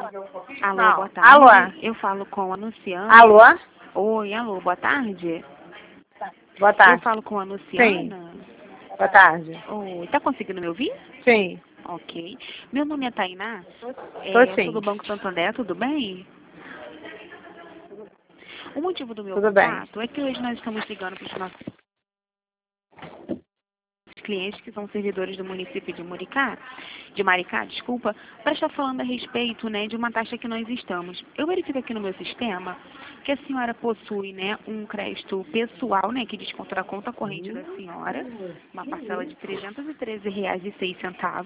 Alô, Não. boa tarde. Alô? Eu falo com a Luciana. Alô? Oi, alô, boa tarde. Boa Eu tarde. falo com a Luciana. Boa tarde. Oi, tá conseguindo me ouvir? Sim. Ok. Meu nome é Tainá. Tô Eu sim. sou do Banco Santander, tudo bem? O motivo do meu Tudo bem. contato é que hoje nós estamos ligando para os nossos clientes que são servidores do município de Maricá, desculpa, para estar falando a respeito, né, de uma taxa que nós estamos. Eu verifico aqui no meu sistema que a senhora possui, né, um crédito pessoal, né, que desconta da conta corrente da senhora, uma parcela de R$ 313,06.